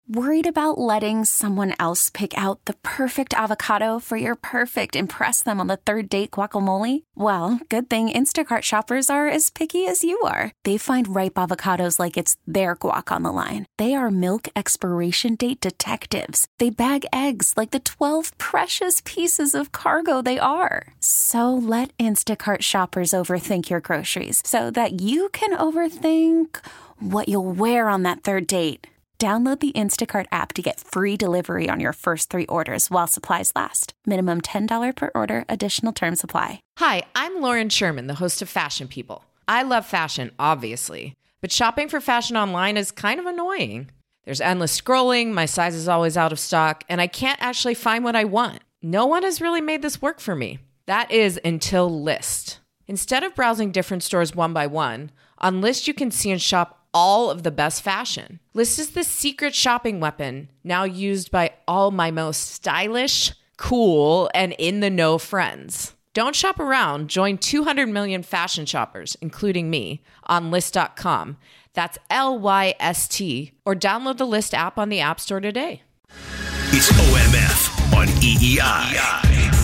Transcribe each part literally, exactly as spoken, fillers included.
Worried about letting someone else pick out the perfect avocado for your perfect impress them on the third date guacamole? Well, good thing Instacart shoppers are as picky as you are. They find ripe avocados like it's their guac on the line. They are milk expiration date detectives. They bag eggs like the twelve precious pieces of cargo they are. So let Instacart shoppers overthink your groceries so that you can overthink what you'll wear on that third date. Download the Instacart app to get free delivery on your first three orders while supplies last. Minimum ten dollars per order. Additional terms apply. Hi, I'm Lauren Sherman, the host of Fashion People. I love fashion, obviously, but shopping for fashion online is kind of annoying. There's endless scrolling, my size is always out of stock, and I can't actually find what I want. No one has really made this work for me. That is until Lyst. Instead of browsing different stores one by one, on Lyst you can see and shop all of the best fashion. Lyst is the secret shopping weapon now used by all my most stylish, cool, and in-the-know friends. Don't shop around. Join two hundred million fashion shoppers, including me, on Lyst dot com. That's L Y S T. Or download the Lyst app on the App Store today. It's O M F on E E I.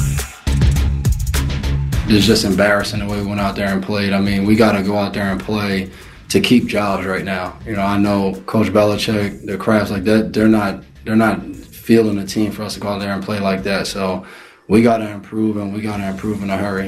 It's just embarrassing the way we went out there and played. I mean, we got to go out there and play to keep jobs right now. You know, I know Coach Belichick, the Crafts, like that, they're not they're not fielding a team for us to go out there and play like that. So we got to improve, and we got to improve in a hurry.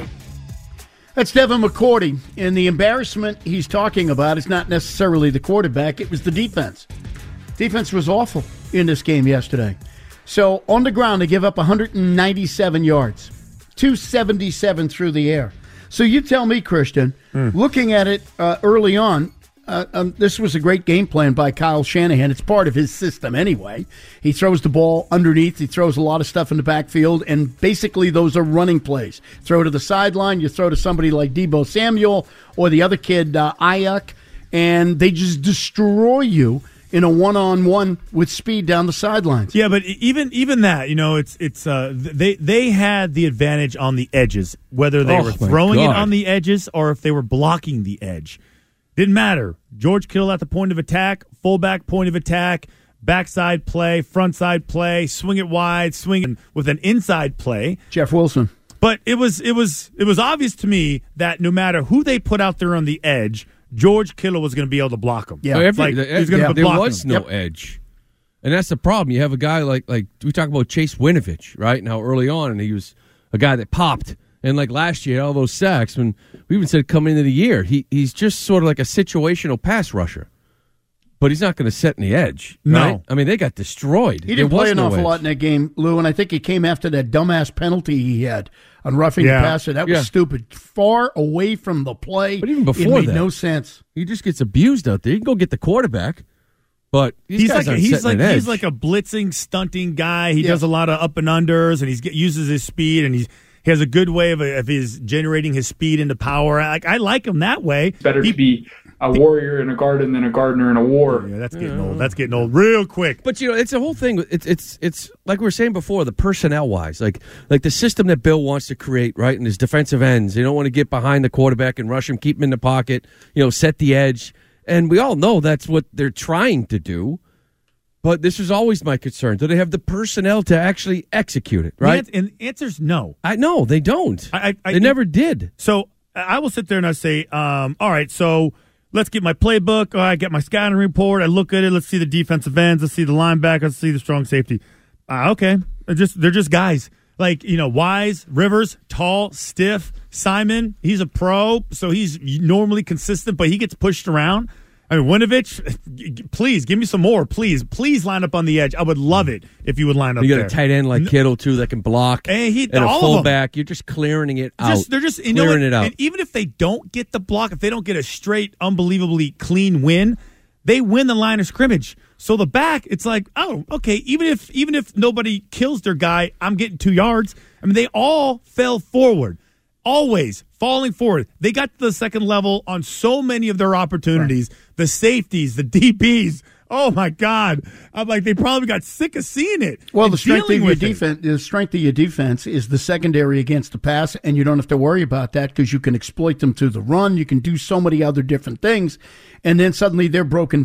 That's Devin McCourty, and the embarrassment he's talking about is not necessarily the quarterback, it was the defense. Defense was awful in this game yesterday. So on the ground, they give up one hundred ninety-seven yards, two seventy-seven through the air. So you tell me, Christian, mm. looking at it uh, early on, uh, um, this was a great game plan by Kyle Shanahan. It's part of his system anyway. He throws the ball underneath. He throws a lot of stuff in the backfield, and basically those are running plays. Throw to the sideline. You throw to somebody like Deebo Samuel or the other kid, uh, Ayuk, and they just destroy you in a one-on-one with speed down the sidelines. Yeah, but even even that, you know, it's it's uh, they they had the advantage on the edges, whether they oh, were throwing it on the edges or if they were blocking the edge. Didn't matter. George Kittle at the point of attack, fullback point of attack, backside play, frontside play, swing it wide, swing it with an inside play. Jeff Wilson. But it was it was it was obvious to me that no matter who they put out there on the edge, George Kittle was going to be able to block him. Yeah, every, like, the, he's going yeah, to there block was him. no Yep. edge, and that's the problem. You have a guy like like we talk about Chase Winovich, right? Now early on, and he was a guy that popped, and like last year, all those sacks. When we even said coming into the year, he he's just sort of like a situational pass rusher, but he's not going to set in the edge. No, right? I mean they got destroyed. He didn't there play was an no awful edge. lot in that game, Lou, and I think he came after that dumbass penalty he had on roughing Yeah. the passer. That was Yeah. stupid. Far away from the play. But even before it made that, no sense. He just gets abused out there. You can go get the quarterback, but these He's guys like a, aren't he's setting like an he's edge. like a blitzing, stunting guy. He Yeah. does a lot of up and unders, and he uses his speed, and he's he has a good way of of his generating his speed into power. Like I like him that way. Better He- to be a warrior in a garden than a gardener in a war. Yeah, that's getting old. That's getting old real quick. But you know, it's a whole thing. It's it's it's like we were saying before, the personnel wise, like like the system that Bill wants to create, right? And his defensive ends, they don't want to get behind the quarterback and rush him, keep him in the pocket, you know, set the edge. And we all know that's what they're trying to do. But this is always my concern. Do they have the personnel to actually execute it? Right? And the answer's no. I know they don't. I, I, they never did. So I will sit there and I say, um, all right, so let's get my playbook. All right, get my scouting report. I look at it. Let's see the defensive ends. Let's see the linebackers. Let's see the strong safety. Uh, okay, they're just they're just guys like you know Wise, Rivers, tall, stiff. Simon, he's a pro, so he's normally consistent, but he gets pushed around. I mean, Winovich, please give me some more. Please, please line up on the edge. I would love it if you would line up You got there. a tight end like Kittle too that can block, And he- and a all of them. fullback. You're just clearing it out. Just, they're just you know clearing what? it out. And even if they don't get the block, if they don't get a straight, unbelievably clean win, they win the line of scrimmage. So the back, it's like, oh, okay. Even if even if nobody kills their guy, I'm getting two yards. I mean, they all fell forward, always falling forward. They got to the second level on so many of their opportunities. Right. The safeties, the D Bs. Oh my God! I'm like, they probably got sick of seeing it. Well, the strength of dealing your with it. defense, the strength of your defense is the secondary against the pass, and you don't have to worry about that because you can exploit them to the run. You can do so many other different things, and then suddenly they're broken down.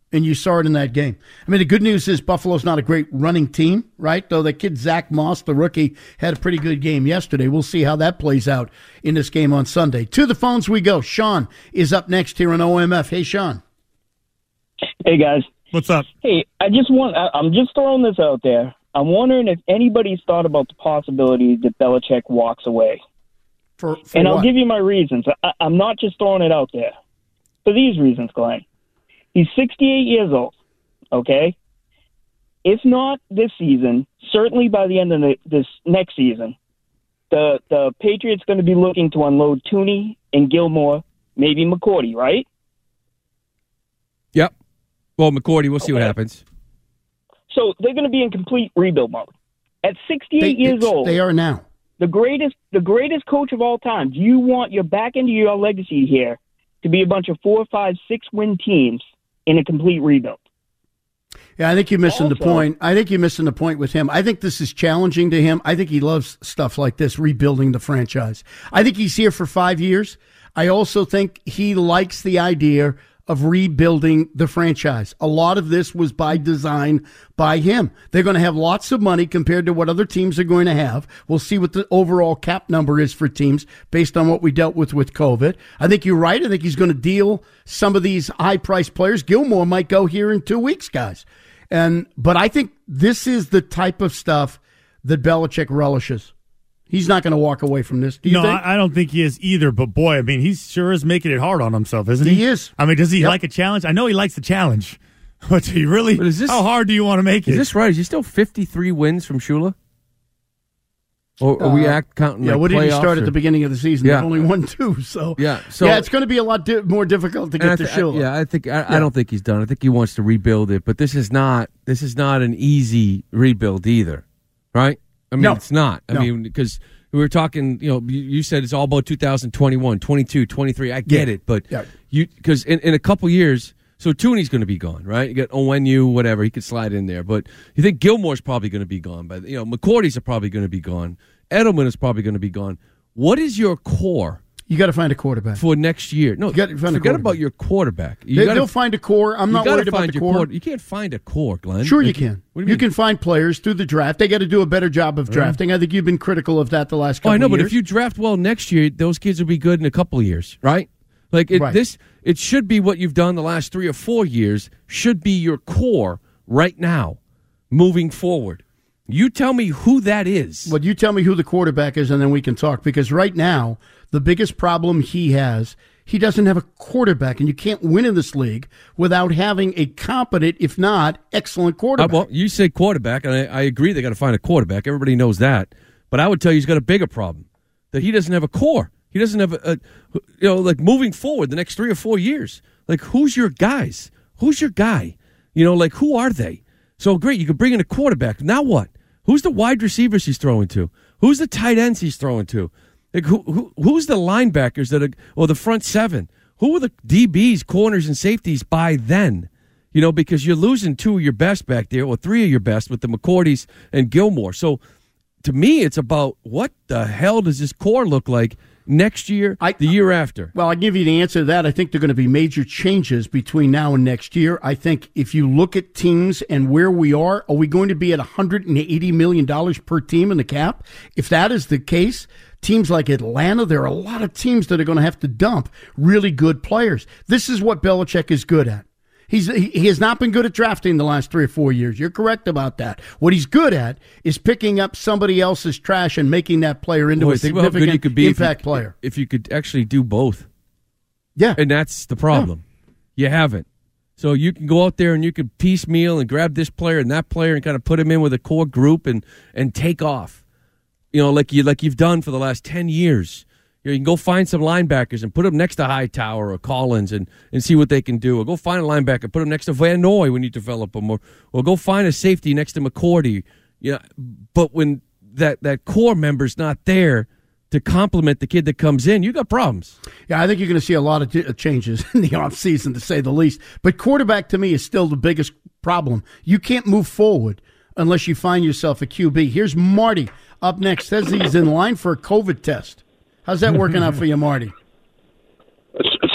And you saw it in that game. I mean, the good news is Buffalo's not a great running team, right? Though the kid Zach Moss, the rookie, had a pretty good game yesterday. We'll see how that plays out in this game on Sunday. To the phones we go. Sean is up next here on O M F. Hey, Sean. Hey, guys. What's up? Hey, I just want, I, I'm just throwing this out there. I'm wondering if anybody's thought about the possibility that Belichick walks away. For, for and what? I'll give you my reasons. I, I'm not just throwing it out there. For these reasons, Glenn. He's sixty-eight years old, okay? If not this season, certainly by the end of the, this next season, the the Patriots going to be looking to unload Tooney and Gilmore, maybe McCourty, right? Yep. Well, McCourty, we'll see Okay. what happens. So they're going to be in complete rebuild mode. At sixty-eight They- years old, They are now. the greatest the greatest coach of all time. Do you want your back end of your legacy here to be a bunch of four, five, six win teams in a complete rebuild? Yeah, I think you're missing the Also- point. I think you're missing the point with him. I think this is challenging to him. I think he loves stuff like this, rebuilding the franchise. I think he's here for five years. I also think he likes the idea of rebuilding the franchise. A lot of this was by design by him. They're going to have lots of money compared to what other teams are going to have. We'll see what the overall cap number is for teams based on what we dealt with with COVID. I think you're right. I think he's going to deal some of these high-priced players. Gilmore might go here in two weeks, guys. And but I think this is the type of stuff that Belichick relishes. He's not going to walk away from this. Do you no, think? I, I don't think he is either. But boy, I mean, he sure is making it hard on himself, isn't he? He is. I mean, does he Yep. like a challenge? I know he likes the challenge, but do you really? But is this- how hard do you want to make Is it? this right? Is he still fifty-three wins from Shula? Or are we Uh, act counting? Yeah, like what did he playoffs start or- at the beginning of the season? Yeah. They've only won two. So Yeah, so- yeah, it's going to be a lot di- more difficult to And I get to thi- I- Shula. Yeah, I think I, Yeah. I don't think he's done. I think he wants to rebuild it, but this is not this is not an easy rebuild either, right? I mean, No. it's not. I No. mean, because we were talking, you know, you, you said it's all about two thousand twenty-one, twenty-two, twenty-three. I get Yeah. it, but Yeah. you because in, in a couple years, so Tooney's going to be gone, right? You got O N U, whatever, he could slide in there, but you think Gilmore's probably going to be gone, by the- you know, McCourty's are probably going to be gone, Edelman is probably going to be gone. What is your core You got to find a quarterback. for next year? No, You gotta find a forget quarterback. about your quarterback. You They, gotta- they'll find a core. I'm you not gotta worried about find the your core. core. You can't find a core, Glenn. Sure, you Like, can. What do you, You mean? can find players through the draft. They got to do a better job of drafting. I think you've been critical of that the last Oh, couple I know, of but years. if you draft well next year, those kids will be good in a couple of years, right? Like it, Right. this, it should be what you've done the last three or four years. Should be your core right now, moving forward. You tell me who that is. Well, you tell me who the quarterback is, and then we can talk. Because right now, the biggest problem he has, he doesn't have a quarterback, and you can't win in this league without having a competent, if not excellent Uh, quarterback. well, you say quarterback, and I, I agree they got to find a quarterback. Everybody knows that. But I would tell you he's got a bigger problem, that he doesn't have a core. He doesn't have a, a you know, like moving forward the next three or four years. Like, who's your guys? Who's your guy? You know, like, who are they? So, great, you could bring in a quarterback. Now what? Who's the wide receivers he's throwing to? Who's the tight ends he's throwing to? Like, who, who who's the linebackers that are, or the front seven? Who are the D Bs, corners, and safeties by then? You know, because you're losing two of your best back there, or three of your best with the McCourtys and Gilmore. So, to me, it's about what the hell does this core look like next year, I- the year after? Well, I'll give you the answer to that. I think there are going to be major changes between now and next year. I think if you look at teams and where we are, are we going to be at one hundred eighty million dollars per team in the cap? If that is the case, teams like Atlanta, there are a lot of teams that are going to have to dump really good players. This is what Belichick is good at. He's he, he has not been good at drafting the last three or four years. You're correct about that. What he's good at is picking up somebody else's trash and making that player into Boy, a think about how good significant you could be if you- impact player. If you could actually do both. Yeah. And that's the problem. You haven't. So you can go out there and you can piecemeal and grab this player and that player and kind of put him in with a core group and, and take off. You know, like you like you've done for the last ten years. You know, you can go find some linebackers and put them next to Hightower or Collins and, and see what they can do. Or go find a linebacker, put them next to Van Noy when you develop them. Or, or go find a safety next to McCourty. You know, but when that, that core member's not there to complement the kid that comes in, you got problems. Yeah, I think you're going to see a lot of t- changes in the offseason, to say the least. But quarterback, to me, is still the biggest problem. You can't move forward unless you find yourself a Q B. Here's Marty up next. Says he's in line for a COVID test. How's that working out for you, Marty? So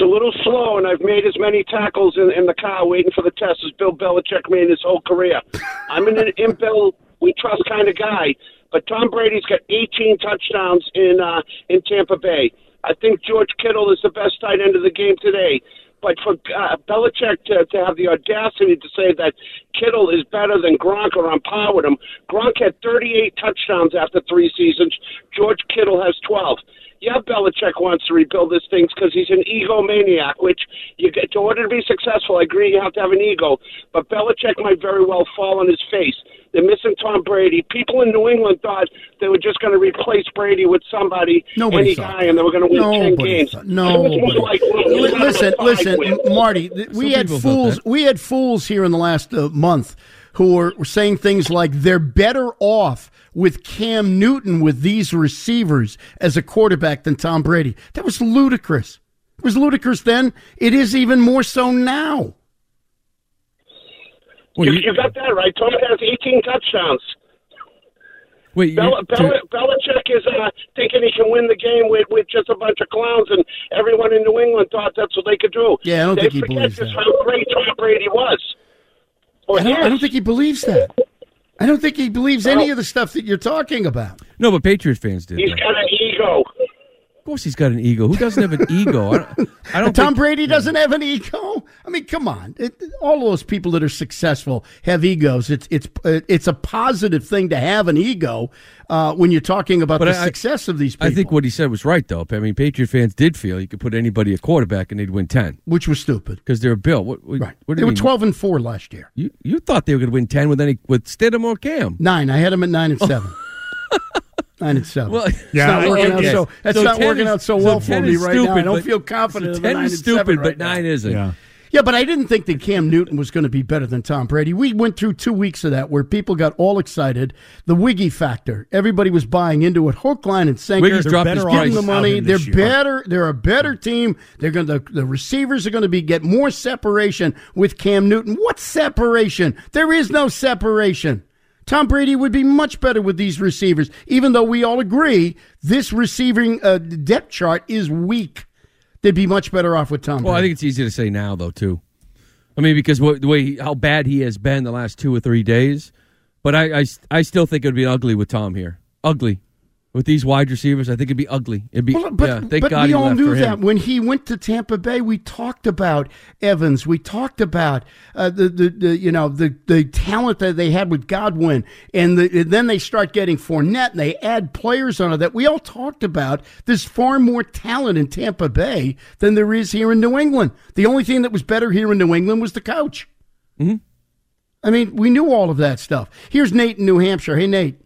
a little slow, and I've made as many tackles in, in the car waiting for the test as Bill Belichick made his whole career. I'm an in Bill we trust kind of guy, but Tom Brady's got eighteen touchdowns in uh, in Tampa Bay. I think George Kittle is the best tight end of the game today. But for uh, Belichick to, to have the audacity to say that Kittle is better than Gronk or on par with him, Gronk had thirty-eight touchdowns after three seasons. George Kittle has twelve. Yeah, Belichick wants to rebuild this thing because he's an egomaniac, which you get, in order to be successful, I agree you have to have an ego. But Belichick might very well fall on his face. They're missing Tom Brady. People in New England thought they were just going to replace Brady with somebody, Nobody any guy, and they were going to win Nobody ten games. Thought, no, like, listen, listen, Marty. We had fools. We had fools here in the last uh, month who were saying things like they're better off with Cam Newton with these receivers as a quarterback than Tom Brady. That was ludicrous. It was ludicrous then. It is even more so now. Well, you, you got that right. Tom has eighteen touchdowns. Wait, Bel- you, Bel- Belichick is uh, thinking he can win the game with, with just a bunch of clowns, and everyone in New England thought that's what they could do. Yeah, I don't they think he forget believes just that. how great Tom Brady was. Or I don't, I don't think he believes that. I don't think he believes any Well, of the stuff that you're talking about. No, but Patriot fans did. He's though. got an ego. Of course he's got an ego. Who doesn't have an ego? I don't, I don't Tom think, Brady doesn't have an ego. I mean, come on. It, all those people that are successful have egos. It's it's it's a positive thing to have an ego uh, when you're talking about But the I- success of these people. I think what he said was right, though. I mean, Patriot fans did feel you could put anybody at quarterback and they'd win ten. Which was stupid. Because they're Bill. What, what, Right. what do They you were mean? twelve and four last year. You you thought they were going to win ten with any with Stidham or Cam? Nine. I had them at nine and seven. Nine and seven. Well, it's Yeah, not I- working okay. out so. That's So not ten working is- out so so well for ten me is right now. I stupid, don't but- feel confident. So in the ten nine is and stupid, seven but right now. nine isn't. Yeah. Yeah, but I didn't think that Cam Newton was going to be better than Tom Brady. We went through two weeks of that where people got all excited. The Wiggy factor. Everybody was buying into it. Hook, line, and sinker. Wiggy's dropped his Give price. them the money. Out They're him this year. better. They're a better team. They're going to. The receivers are going to be get more separation with Cam Newton. What separation? There is no separation. Tom Brady would be much better with these receivers, even though we all agree this receiving uh, depth chart is weak. They'd be much better off with Tom Brady. Well, I think it's easy to say now, though, too. I mean, because what, the way he, how bad he has been the last two or three days. But I, I, I still think it would be ugly with Tom here. Ugly. With these wide receivers, I think it'd be ugly. It'd be, Well, but yeah, thank but God we he all left knew for him. that when he went to Tampa Bay. We talked about Evans. We talked about uh, the, the the you know the the talent that they had with Godwin, and, the, and then they start getting Fournette, and they add players on it that we all talked about. There's far more talent in Tampa Bay than there is here in New England. The only thing that was better here in New England was the coach. Mm-hmm. I mean, we knew all of that stuff. Here's Nate in New Hampshire. Hey, Nate.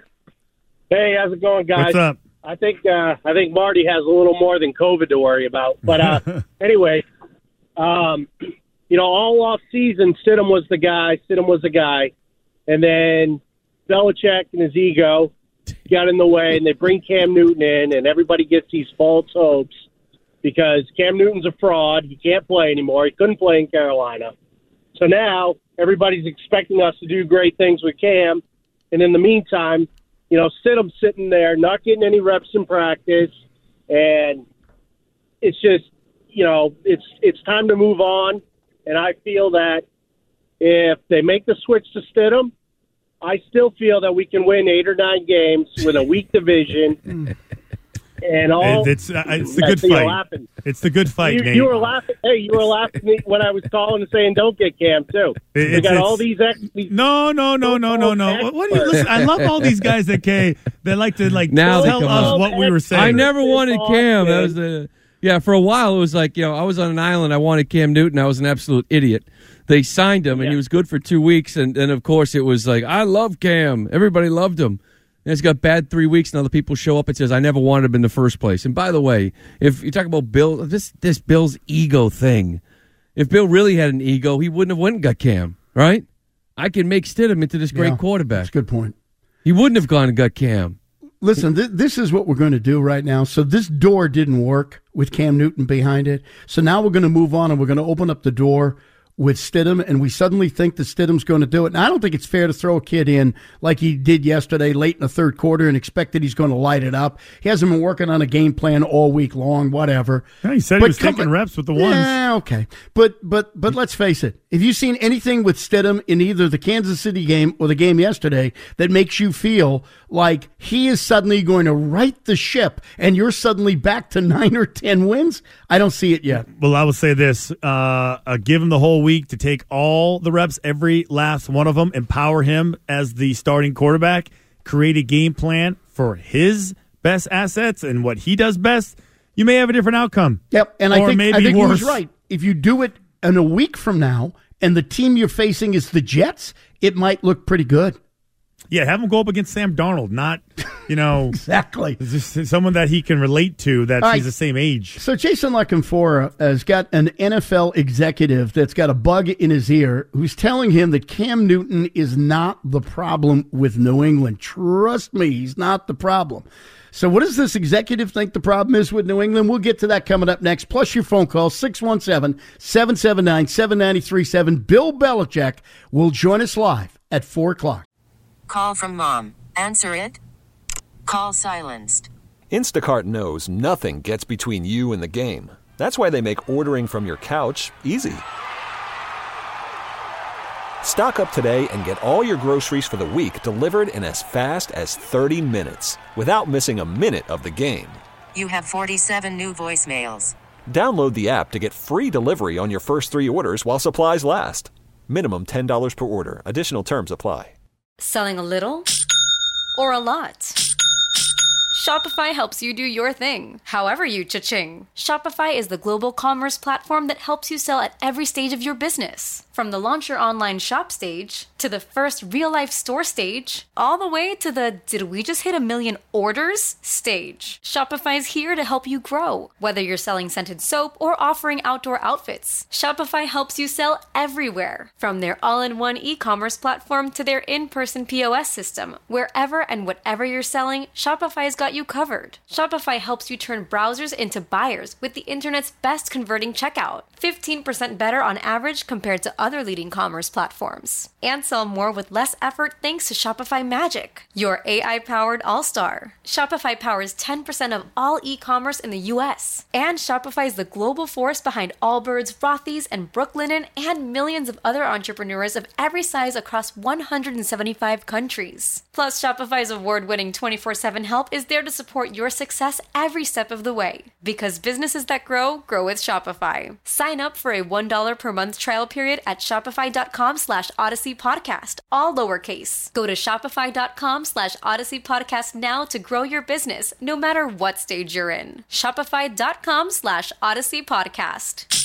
Hey, how's it going, guys? What's up? I think uh, I think Marty has a little more than COVID to worry about. But uh, anyway, um, you know, all off season, Stidham was the guy. Stidham was the guy, and then Belichick and his ego got in the way, and they bring Cam Newton in, and everybody gets these false hopes because Cam Newton's a fraud. He can't play anymore. He couldn't play in Carolina, so now everybody's expecting us to do great things with Cam, and in the meantime, you know, Stidham's sitting there, not getting any reps in practice, and it's just, you know, it's it's time to move on. And I feel that if they make the switch to Stidham, I still feel that we can win eight or nine games with a weak division. And all It's uh, it's the I good see you fight. laughing. It's the good fight, You, Nate. you were laughing. Hey, you were laughing when I was calling and saying, "Don't get Cam too." It- We it's- got it's- all these. Ex- these No, no, no, no, no, no. What, what do you listen? I love all these guys that Kay that like to like Now they tell come us up. what we were saying. I never wanted Cam. That was the yeah. For a while, it was like you know I was on an island. I wanted Cam Newton. I was an absolute idiot. They signed him, and he was good for two weeks, and then of course it was like I love Cam. Everybody loved him. And it's got bad three weeks, and other people show up and says I never wanted him in the first place. And by the way, if you talk about Bill, this this Bill's ego thing, if Bill really had an ego, he wouldn't have went and got Cam, right? I can make Stidham into this great Yeah, quarterback. That's a good point. He wouldn't have gone and got Cam. Listen, th- this is what we're going to do right now. So this door didn't work with Cam Newton behind it. So now we're going to move on and we're going to open up the door with Stidham, and we suddenly think that Stidham's going to do it. And I don't think it's fair to throw a kid in like he did yesterday late in the third quarter and expect that he's going to light it up. He hasn't been working on a game plan all week long, whatever. Yeah, he said but he was come, taking reps with the ones. Yeah, okay. But, but, but let's face it. Have you seen anything with Stidham in either the Kansas City game or the game yesterday that makes you feel like he is suddenly going to right the ship and you're suddenly back to nine or ten wins? I don't see it yet. Well, I will say this. Uh, uh, give him the whole week to take all the reps, every last one of them, empower him as the starting quarterback, create a game plan for his best assets and what he does best. You may have a different outcome. Yep, and or I think, maybe I think worse. he was right. If you do it in a week from now and the team you're facing is the Jets, it might look pretty good. Yeah, have him go up against Sam Darnold, not, you know. Exactly. Just someone that he can relate to that All he's right. the same age. So Jason La Canfora has got an N F L executive that's got a bug in his ear who's telling him that Cam Newton is not the problem with New England. Trust me, he's not the problem. So what does this executive think the problem is with New England? We'll get to that coming up next. Plus your phone call, six one seven, seven seven nine, seven nine three seven. Bill Belichick will join us live at four o'clock. Call from mom. Answer it. Call silenced. Instacart knows nothing gets between you and the game. That's why they make ordering from your couch easy. Stock up today and get all your groceries for the week delivered in as fast as thirty minutes without missing a minute of the game. You have forty-seven new voicemails. Download the app to get free delivery on your first three orders while supplies last. Minimum ten dollars per order. Additional terms apply. Selling a little or a lot? Shopify helps you do your thing, however you cha-ching. Shopify is the global commerce platform that helps you sell at every stage of your business. From the launch your online shop stage, to the first real-life store stage, all the way to the did we just hit a million orders stage. Shopify's here to help you grow. Whether you're selling scented soap or offering outdoor outfits, Shopify helps you sell everywhere. From their all-in-one e-commerce platform to their in-person P O S system, wherever and whatever you're selling, Shopify's got you covered. Shopify helps you turn browsers into buyers with the internet's best converting checkout. fifteen percent better on average compared to other leading commerce platforms. And sell more with less effort thanks to Shopify Magic, your A I-powered all-star. Shopify powers ten percent of all e-commerce in the U S. And Shopify is the global force behind Allbirds, Rothy's, and Brooklinen, and millions of other entrepreneurs of every size across one hundred seventy-five countries. Plus, Shopify's award-winning twenty-four seven help is there to support your success every step of the way. Because businesses that grow, grow with Shopify. Sign up for a one dollar per month trial period at shopify.com slash Odyssey Podcast, all lowercase. Go to shopify.com slash Odyssey Podcast now to grow your business, no matter what stage you're in. Shopify.com slash Odyssey Podcast.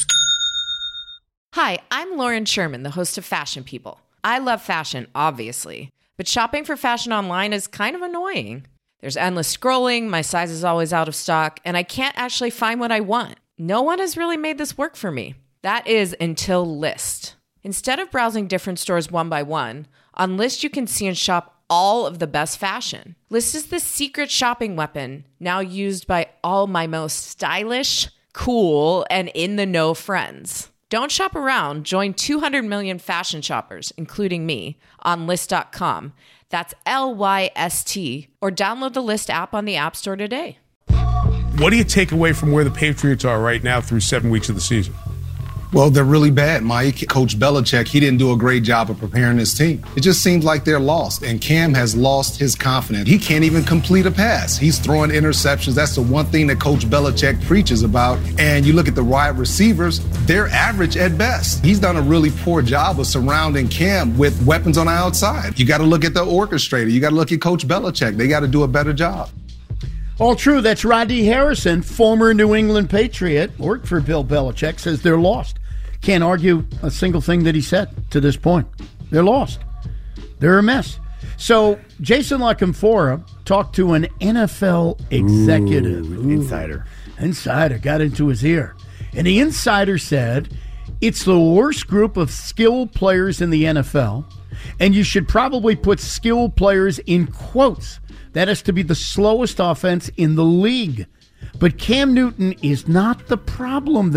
Hi, I'm Lauren Sherman, the host of Fashion People. I love fashion, obviously, but shopping for fashion online is kind of annoying. There's endless scrolling, my size is always out of stock, and I can't actually find what I want. No one has really made this work for me. That is until Lyst. Instead of browsing different stores one by one, on Lyst you can see and shop all of the best fashion. Lyst is the secret shopping weapon now used by all my most stylish, cool, and in-the-know friends. Don't shop around. Join two hundred million fashion shoppers, including me, on Lyst dot com. That's L Y S T, or download the Lyst app on the App Store today. What do you take away from where the Patriots are right now through seven weeks of the season? Well, they're really bad, Mike. Coach Belichick, he didn't do a great job of preparing his team. It just seems like they're lost, and Cam has lost his confidence. He can't even complete a pass. He's throwing interceptions. That's the one thing that Coach Belichick preaches about. And you look at the wide receivers, they're average at best. He's done a really poor job of surrounding Cam with weapons on the outside. You got to look at the orchestrator. You got to look at Coach Belichick. They got to do a better job. All true. That's Rodney Harrison, former New England Patriot, worked for Bill Belichick, says they're lost. Can't argue a single thing that he said to this point. They're lost. They're a mess. So Jason La Canfora talked to an N F L executive. Ooh, insider. Insider got into his ear. And the insider said it's the worst group of skilled players in the N F L, and you should probably put skilled players in quotes. That has to be the slowest offense in the league. But Cam Newton is not the problem there.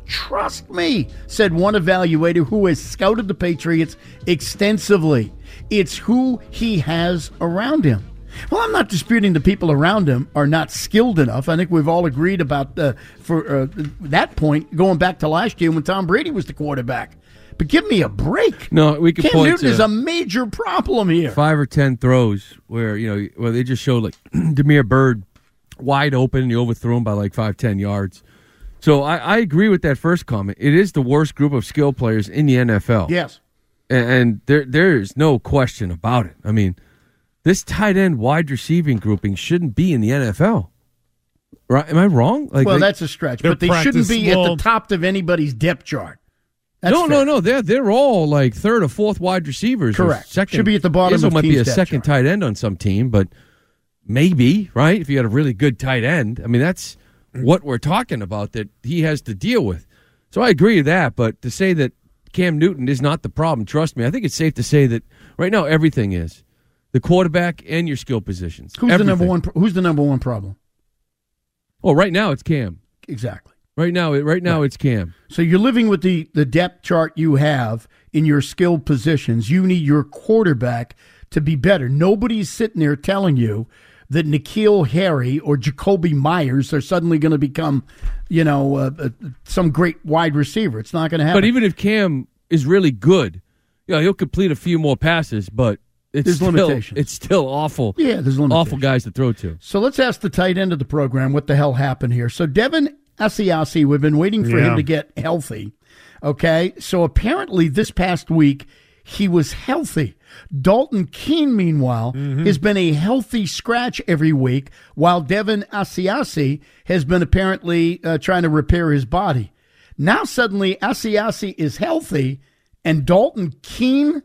Trust me, said one evaluator who has scouted the Patriots extensively. It's who he has around him. Well, I'm not disputing the people around him are not skilled enough. I think we've all agreed about uh, for uh, that point going back to last year when Tom Brady was the quarterback. But give me a break. No, we could Cam point Newton to is a major problem here. Five or ten throws where, you know, where they just showed like Damiere Byrd wide open and you overthrew him by like five, ten yards. So I, I agree with that first comment. It is the worst group of skill players in the N F L. Yes. And, and there there is no question about it. I mean, this tight end wide receiving grouping shouldn't be in the N F L. Right? Am I wrong? Like well, they, that's a stretch, but they shouldn't be well, at the top of anybody's depth chart. That's no, fair. no, no. They're they're all like third or fourth wide receivers. Correct. Second, should be at the bottom Izzo of might be a depth second chart. tight end on some team, but maybe, right? If you had a really good tight end. I mean, that's what we're talking about that he has to deal with. So I agree with that, but to say that Cam Newton is not the problem, trust me, I think it's safe to say that right now everything is. The quarterback and your skill positions. Who's everything. the number one who's the number one problem? Well, right now it's Cam. Exactly. Right now, right now right. it's Cam. So you're living with the, the depth chart you have in your skilled positions. You need your quarterback to be better. Nobody's sitting there telling you that N'Keal Harry or Jacoby Myers are suddenly going to become, you know, uh, uh, some great wide receiver. It's not going to happen. But even if Cam is really good, you know, he'll complete a few more passes, but it's there's still, limitations. It's still awful. Yeah, there's limitations. Awful guys to throw to. So let's ask the tight end of the program what the hell happened here. So Devin Asiasi, we've been waiting for yeah. him to get healthy. Okay, so apparently this past week he was healthy. Dalton Keene, meanwhile, mm-hmm. has been a healthy scratch every week, while Devin Asiasi has been apparently uh, trying to repair his body. Now suddenly Asiasi is healthy, and Dalton Keene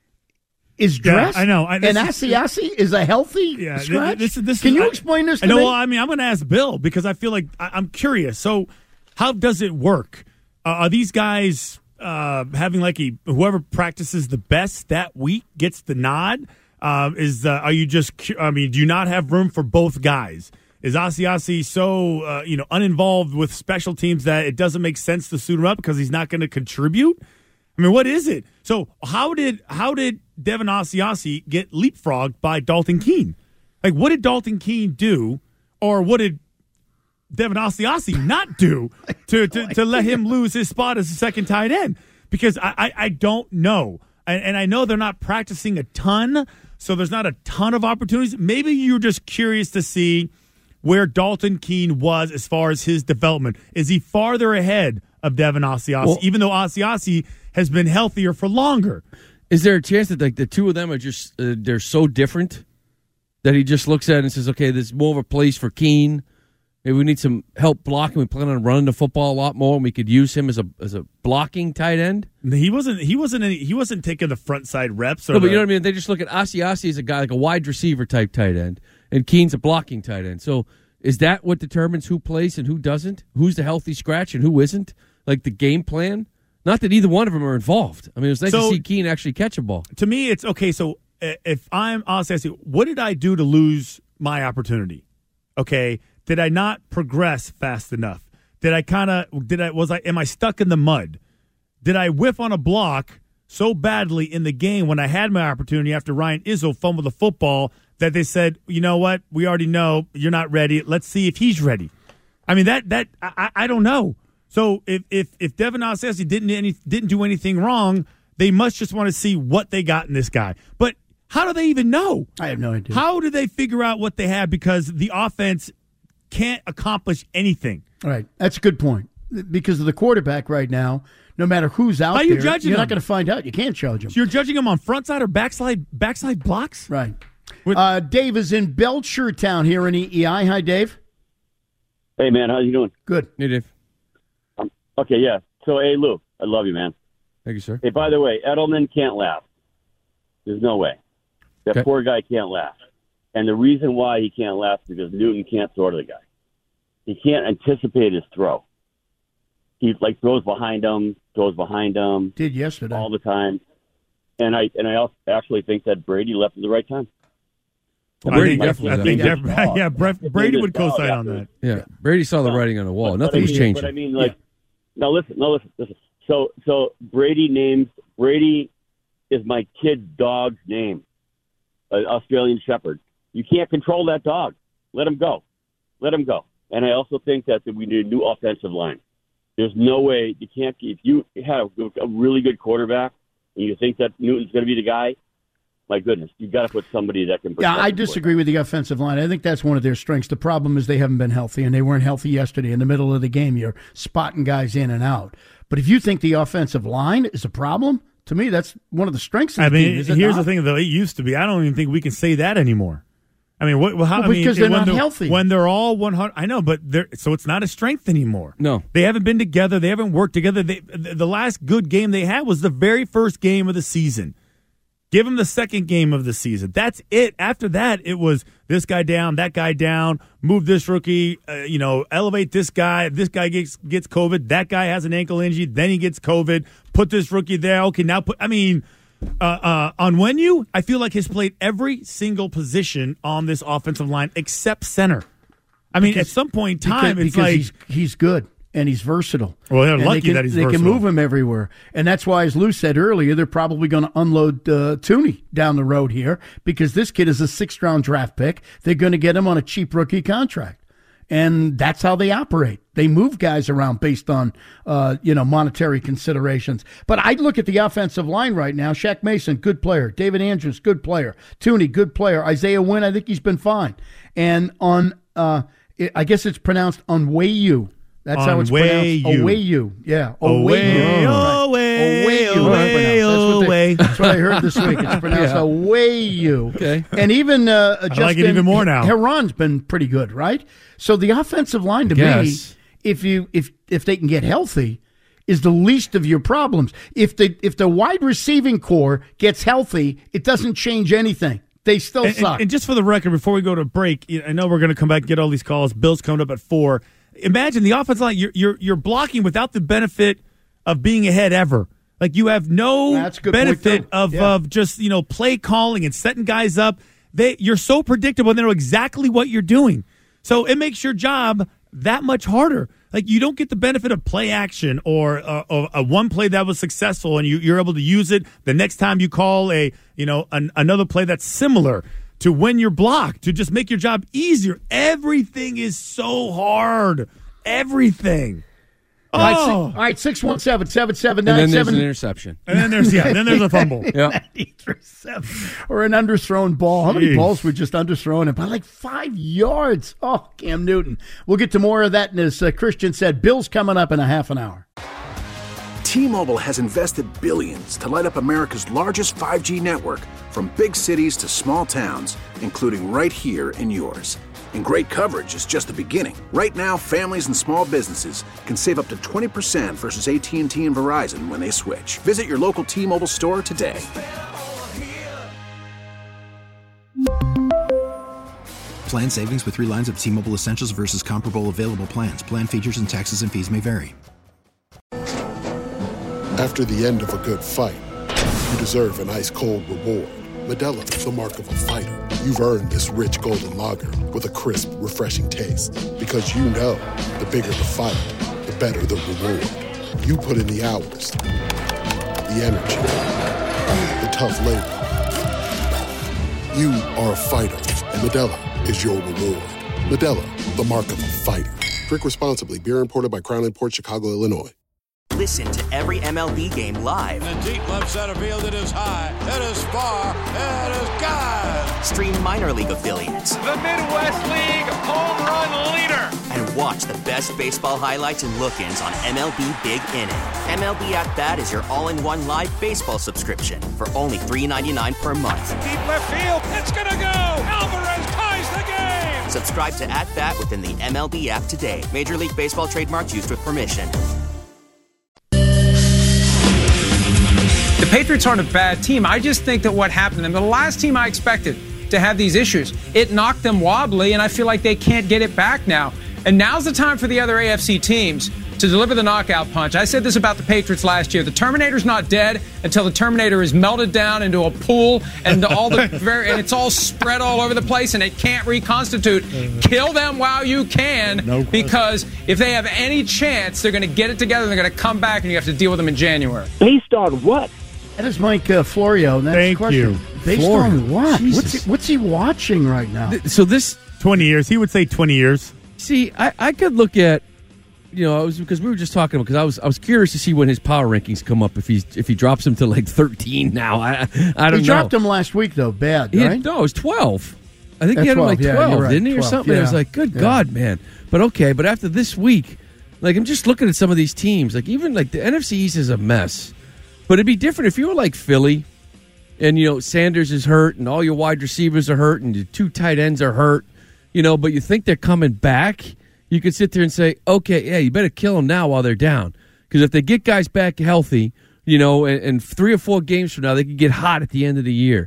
is dressed. Yeah, I know. I, and Asiasi is a healthy yeah, scratch? This, this, this Can is, you I, explain this to I know, me? Well, I mean, I'm going to ask Bill because I feel like I, I'm curious. So how does it work? Uh, are these guys uh, having like a whoever practices the best that week gets the nod? Uh, is uh, are you just? I mean, do you not have room for both guys? Is Asiasi so uh, you know uninvolved with special teams that it doesn't make sense to suit him up because he's not going to contribute? I mean, what is it? So how did how did Devin Asiasi get leapfrogged by Dalton Keene? Like, what did Dalton Keene do, or what did Devin Asiasi not do to, to, to let him lose his spot as a second tight end? Because I, I, I don't know. And, and I know they're not practicing a ton, so there's not a ton of opportunities. Maybe you're just curious to see where Dalton Keene was as far as his development. Is he farther ahead of Devin Asiasi, well, even though Asiasi has been healthier for longer? Is there a chance that like the two of them are just uh, they're so different that he just looks at it and says, okay, there's more of a place for Keene. Maybe we need some help blocking. We plan on running the football a lot more, and we could use him as a as a blocking tight end. He wasn't. He wasn't. Any, he wasn't taking the front side reps. Or no, but the, you know what I mean. They just look at Asiasi as a guy like a wide receiver type tight end, and Keene's a blocking tight end. So is that what determines who plays and who doesn't? Who's the healthy scratch and who isn't? Like the game plan. Not that either one of them are involved. I mean, it was nice so, to see Keene actually catch a ball. To me, it's okay. So if I'm Asiasi, what did I do to lose my opportunity? Okay. Did I not progress fast enough? Did I kind of, did I, was I, am I stuck in the mud? Did I whiff on a block so badly in the game when I had my opportunity after Ryan Izzo fumbled the football that they said, you know what, we already know you're not ready. Let's see if he's ready. I mean, that, that, I, I don't know. So if, if, if Devin Asiasi didn't, any, didn't do anything wrong, they must just want to see what they got in this guy. But how do they even know? I have no idea. How do they figure out what they have? Because the offense can't accomplish anything. All right. That's a good point. Because of the quarterback right now, no matter who's out How there, you judging you're him? not going to find out. You can't judge him. So you're judging him on frontside or backside backside blocks? Right. Uh, Dave is in Belchertown here in E E I. Hi, Dave. Hey, man. How you doing? Good. Hey, Dave. Um, okay, yeah. So, hey, Lou, I love you, man. Thank you, sir. Hey, by the way, Edelman can't laugh. There's no way. That okay. poor guy can't laugh. And the reason why he can't laugh is because Newton can't throw to the guy. He can't anticipate his throw. He like throws behind him, throws behind him. Did yesterday all the time. And I and I also actually think that Brady left at the right time. Well, Brady I definitely. think, I think yeah, yeah, Brady would co-sign on that. Yeah, Brady saw the writing on the wall. But, Nothing but was I mean, changing. But I mean, like, Now listen, no listen, listen. So so Brady names Brady is my kid's dog's name, an Australian Shepherd. You can't control that dog. Let him go. Let him go. And I also think that, that we need a new offensive line. There's no way you can't. If you have a really good quarterback and you think that Newton's going to be the guy, my goodness, you've got to put somebody that can. Yeah, I disagree with the offensive line. I think that's one of their strengths. The problem is they haven't been healthy, and they weren't healthy yesterday. In the middle of the game, you're spotting guys in and out. But if you think the offensive line is a problem, to me, that's one of the strengths of the I mean, team. Is it here's not? the thing, though. It used to be. I don't even think we can say that anymore. I mean, what? How, well, I mean, because they're when not they're, healthy. When they're all one hundred, I know, but they're so it's not a strength anymore. No, they haven't been together. They haven't worked together. They, the last good game they had was the very first game of the season. Give them the second game of the season. That's it. After that, it was this guy down, that guy down, move this rookie, uh, you know, elevate this guy. This guy gets gets COVID. That guy has an ankle injury. Then he gets COVID. Put this rookie there. Okay, now put. I mean. Uh, uh, Onwenu, I feel like has played every single position on this offensive line except center. I mean, Because- at some point in time, because, it's because like he's, he's good and he's versatile. Well, they're And lucky they can, that he's they versatile. can move him everywhere, and that's why, as Lou said earlier, they're probably going to unload uh, Tooney down the road here because this kid is a sixth round draft pick. They're going to get him on a cheap rookie contract. And that's how they operate. They move guys around based on, uh, you know, monetary considerations. But I look at the offensive line right now. Shaq Mason, good player. David Andrews, good player. Tooney, good player. Isaiah Wynn, I think he's been fine. And on, uh, I guess it's pronounced Onwenu. That's how it's pronounced. Onwenu. Yeah. Away, Onwenu. away, Right. Onwenu, away, it's pronounced. That's what they- away. That's what I heard this week. It's pronounced Yeah. Onwenu. Okay. And even uh, I Justin like it even more now. Heron's been pretty good, right? So the offensive line to me, Yes. if you if if they can get healthy, is the least of your problems. If the if the wide receiving core gets healthy, it doesn't change anything. They still and, suck. And, and just for the record, before we go to break, I know we're going to come back and get all these calls. Bill's coming up at four. Imagine the offensive line. You're you're you're blocking without the benefit of being ahead ever. Like you have no That's a good point, benefit too. of Yeah. of just you know play calling and setting guys up. They you're so predictable. They know exactly what you're doing. So it makes your job that much harder. Like you don't get the benefit of play action or uh, a, a one play that was successful and you, you're able to use it the next time you call a you know an, another play that's similar to when you're blocked to just make your job easier. Everything is so hard. Everything. All right, Oh. si- all right, six one seven, seven seven And nine then there's seven. an interception. And then there's yeah, then there's a fumble. Yeah. Or an underthrown ball. How many Jeez. balls were just underthrown? And by like five yards. Oh, Cam Newton. We'll get to more of that. And as uh, Christian said, Bill's coming up in a half an hour. T-Mobile has invested billions to light up America's largest five G network, from big cities to small towns, including right here in yours. And great coverage is just the beginning. Right now, families and small businesses can save up to twenty percent versus A T and T and Verizon when they switch. Visit your local T-Mobile store today. Plan savings with three lines of T-Mobile Essentials versus comparable available plans. Plan features and taxes and fees may vary. After the end of a good fight, you deserve an ice-cold reward. Modelo is the mark of a fighter. You've earned this rich golden lager with a crisp, refreshing taste. Because you know, the bigger the fight, the better the reward. You put in the hours, the energy, the tough labor. You are a fighter, and Modelo is your reward. Modelo, the mark of a fighter. Drink responsibly. Beer imported by Crown Imports, Chicago, Illinois. Listen to every M L B game live. In the deep left center field, it is high, it is far, it is gone. Stream minor league affiliates. The Midwest League home run leader. And watch the best baseball highlights and look-ins on M L B Big Inning. M L B At Bat is your all-in-one live baseball subscription for only three ninety-nine per month. Deep left field, it's gonna go. Alvarez ties the game. Subscribe to At Bat within the M L B app today. Major League Baseball trademarks used with permission. The Patriots aren't a bad team. I just think that what happened to them, the last team I expected to have these issues, it knocked them wobbly, and I feel like they can't get it back now. And now's the time for the other A F C teams to deliver the knockout punch. I said this about the Patriots last year. The Terminator's not dead until the Terminator is melted down into a pool and all the very, and it's all spread all over the place and it can't reconstitute. Kill them while you can, no because if they have any chance, they're going to get it together and they're going to come back and you have to deal with them in January. Based on what? That is Mike uh, Florio. That's Thank the question. you. Based Florio. on what? Jesus. What's he, what's he watching right now? So this twenty years. He would say twenty years. See, I, I could look at, you know, I was because we were just talking about because I was I was curious to see when his power rankings come up if he's if he drops him to like thirteen now. I I don't he know. dropped him last week though, bad, He had- right? no, it was twelve. I think That's he had him twelve, like yeah, twelve, you're right, didn't he, or twelve, something? I was yeah. like, good Yeah. God, man. But okay, but after this week, like I'm just looking at some of these teams, like even like the N F C East is a mess. But it'd be different if you were like Philly, and you know Sanders is hurt, and all your wide receivers are hurt, and your two tight ends are hurt. You know, but you think they're coming back. You could sit there and say, okay, yeah, you better kill them now while they're down. Because if they get guys back healthy, you know, and, and three or four games from now, they could get hot at the end of the year.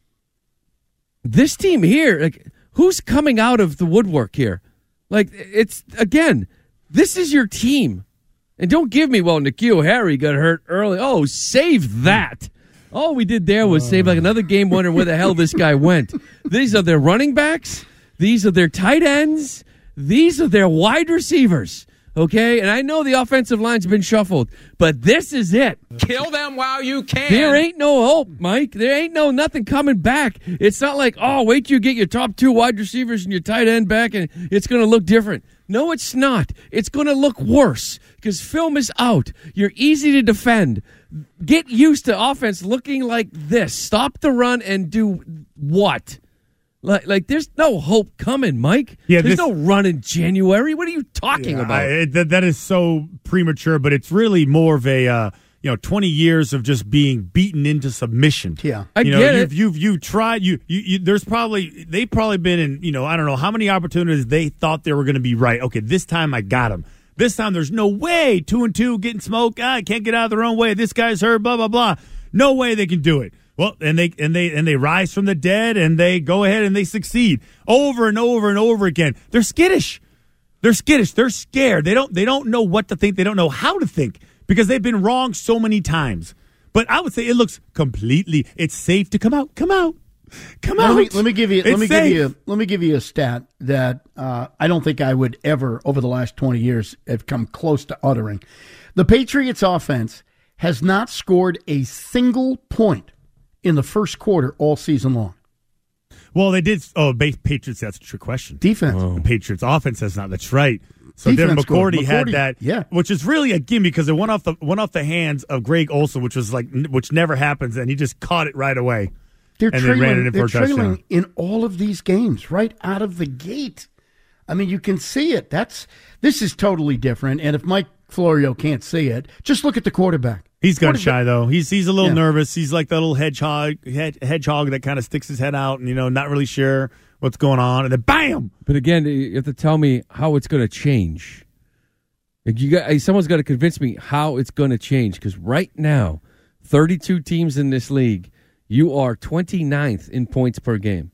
This team here, like, who's coming out of the woodwork here? Like, it's, again, this is your team. And don't give me, well, N'Keal Harry got hurt early. Oh, save that. All we did there was save like another game, wondering where the hell this guy went. These are their running backs. These are their tight ends. These are their wide receivers, okay? And I know the offensive line's been shuffled, but this is it. Kill them while you can. There ain't no hope, Mike. There ain't no nothing coming back. It's not like, oh, wait till you get your top two wide receivers and your tight end back and it's going to look different. No, it's not. It's going to look worse because film is out. You're easy to defend. Get used to offense looking like this. Stop the run and do what? Like, like, there's no hope coming, Mike. Yeah, there's this- no run in January. What are you talking Yeah, about? I, that, that is so premature, but it's really more of a uh, you know twenty years of just being beaten into submission. Yeah, I you know, get you've, it. You've you've tried. You, you you there's probably they've probably been in you know I don't know how many opportunities they thought they were going to be right. Okay, this time I got them. This time there's no way two and two getting smoked. Ah, I can't get out of their own way. This guy's hurt. Blah blah blah. No way they can do it. Well, and they and they and they rise from the dead and they go ahead and they succeed over and over and over again. They're skittish. They're skittish. They're scared. They don't they don't know what to think. They don't know how to think because they've been wrong so many times. But I would say it looks completely. It's safe to come out. Come out. Come Let out. me, let me give you. It's Let me safe. give you. Let me give you a stat that uh, I don't think I would ever, over the last twenty years, have come close to uttering. The Patriots' offense has not scored a single point in the first quarter all season long. Well, they did. Oh, base Patriots. That's a trick question. Defense. The Patriots offense has not. That's right. So Defense then McCourty, scored. had McCourty, that, yeah. which is really a gimme because it went off the went off the hands of Greg Olson, which was like which never happens, and he just caught it right away. They're and trailing, then ran it in they're for a touchdown. trailing in all of these games right out of the gate. I mean, you can see it. That's this is totally different. And if Mike Florio can't see it, just look at the quarterback. He's gun shy though. He's he's a little Yeah. nervous. He's like that little hedgehog head, hedgehog that kind of sticks his head out and you know not really sure what's going on, and then bam. But again, you have to tell me how it's going to change. Like you got, someone's got to convince me how it's going to change because right now, thirty-two teams in this league, you are twenty-ninth in points per game.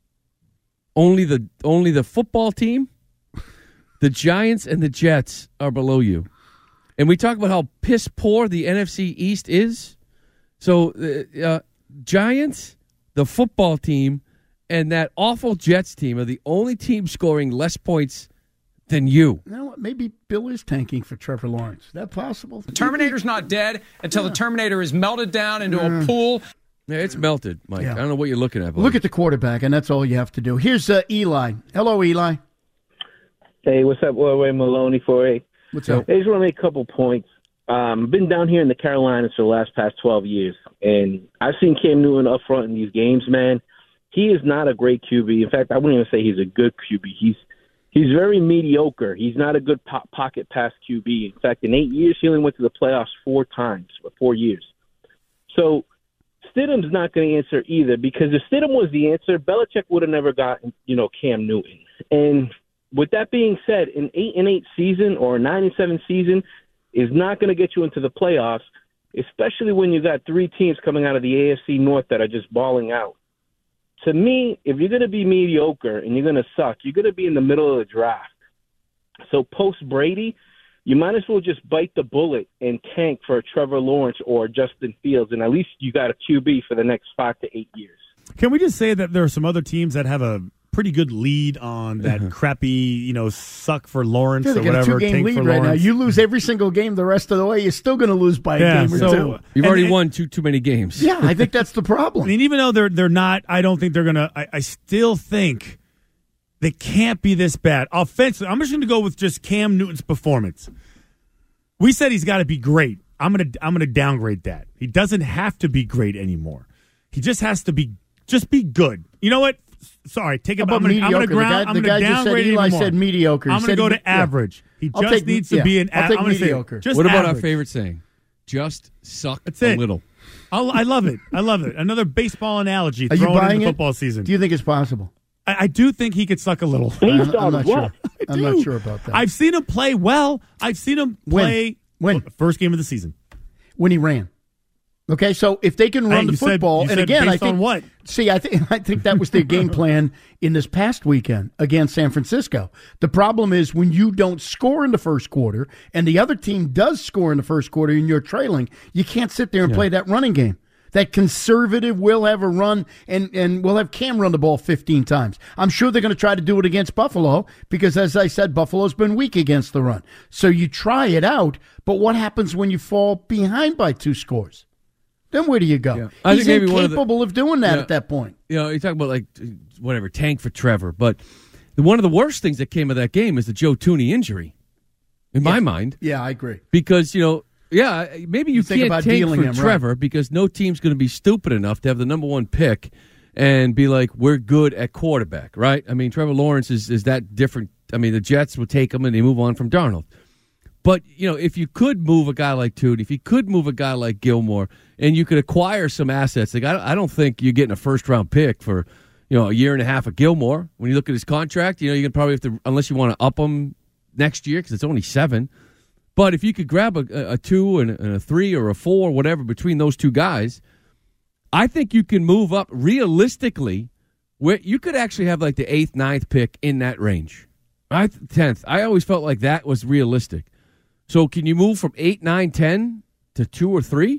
Only the only the football team, the Giants and the Jets are below you. And we talk about how piss poor the N F C East is. So, uh, uh, Giants, the football team, and that awful Jets team are the only team scoring less points than you. You know what? Maybe Bill is tanking for Trevor Lawrence. Is that possible? The Terminator's not dead until Yeah. the Terminator is melted down into Yeah. a pool. Yeah, it's melted, Mike. Yeah. I don't know what you're looking at. Buddy. Look at the quarterback, and that's all you have to do. Here's uh, Eli. Hello, Eli. Hey, what's up, Roy Maloney for a? What's up? I just want to make a couple points. Um, I've been down here in the Carolinas for the last past twelve years, and I've seen Cam Newton up front in these games, man. He is not a great Q B. In fact, I wouldn't even say he's a good Q B. He's he's very mediocre. He's not a good po- pocket pass Q B. In fact, in eight years, he only went to the playoffs four times, for four years. So Stidham's not going to answer either, because if Stidham was the answer, Belichick would have never gotten, you know, Cam Newton. And with that being said, an eight and eight season or a nine and seven season is not going to get you into the playoffs, especially when you got three teams coming out of the A F C North that are just balling out. To me, if you're going to be mediocre and you're going to suck, you're going to be in the middle of the draft. So post Brady, you might as well just bite the bullet and tank for a Trevor Lawrence or Justin Fields, and at least you got a Q B for the next five to eight years. Can we just say that there are some other teams that have a pretty good lead on that crappy, you know, suck for Lawrence Dude, or they got whatever, a two-game tank lead for right Lawrence? now. You lose every single game the rest of the way, you're still going to lose by a Yeah, game or so- two. You've And- already and- won too too many games. Yeah, I think that's the I problem. mean, even though they're they're not, I don't think they're gonna. I, I still think they can't be this bad offensively. I'm just going to go with just Cam Newton's performance. We said he's got to be great. I'm gonna I'm gonna downgrade that. He doesn't have to be great anymore. He just has to be just be good. You know what? Sorry, take it. How I'm about going to mediocre? ground. The guy- I'm the going to guy just said downgrade it Eli even more. said mediocre. He I'm going to said go he- to yeah. average. He I'll just take- needs to yeah, be an. I'll a- take I'm gonna say mediocre. just What about average. our favorite saying? Just suck That's a it. little. I'll, I love it. I love it. Another baseball analogy Are you thrown buying in the it? football season. Do you think it's possible? I, I do think he could suck a little. I'm, I'm not sure. I'm not sure about that. I've seen him play well. I've seen him play when first game of the season. When he ran. Okay, so if they can run Hey, the you said- football, you and said again, I based on think what? See, I think I think that was their game plan in this past weekend against San Francisco. The problem is when you don't score in the first quarter, and the other team does score in the first quarter, and you're trailing, you can't sit there and Yeah. play that running game. That conservative will have a run, and, and we'll have Cam run the ball fifteen times. I'm sure they're going to try to do it against Buffalo because, as I said, Buffalo's been weak against the run. So you try it out, but what happens when you fall behind by two scores? Then where do you go? I He's think maybe one of the- incapable of doing that Yeah. at that point. You know, you talk about like whatever tank for Trevor, but the, one of the worst things that came of that game is the Joe Tooney injury. In my mind, Yeah, I agree. because you know, yeah, maybe you, You think can't about tank dealing for him, right. Trevor because no team's going to be stupid enough to have the number one pick and be like, we're good at quarterback, right? I mean, Trevor Lawrence is is that different. I mean, the Jets will take him and they move on from Darnold. But, you know, if you could move a guy like Tooney, if you could move a guy like Gilmore, and you could acquire some assets, like I, I don't think you're getting a first-round pick for, you know, a year and a half of Gilmore. When you look at his contract, you know, you can probably have to, unless you want to up him next year because it's only seven. But if you could grab a, a two and a three or a four, whatever, between those two guys, I think you can move up realistically where you could actually have like the eighth, ninth pick in that range. Ninth, tenth. I always felt like that was realistic. So can you move from eight, nine, ten to two or three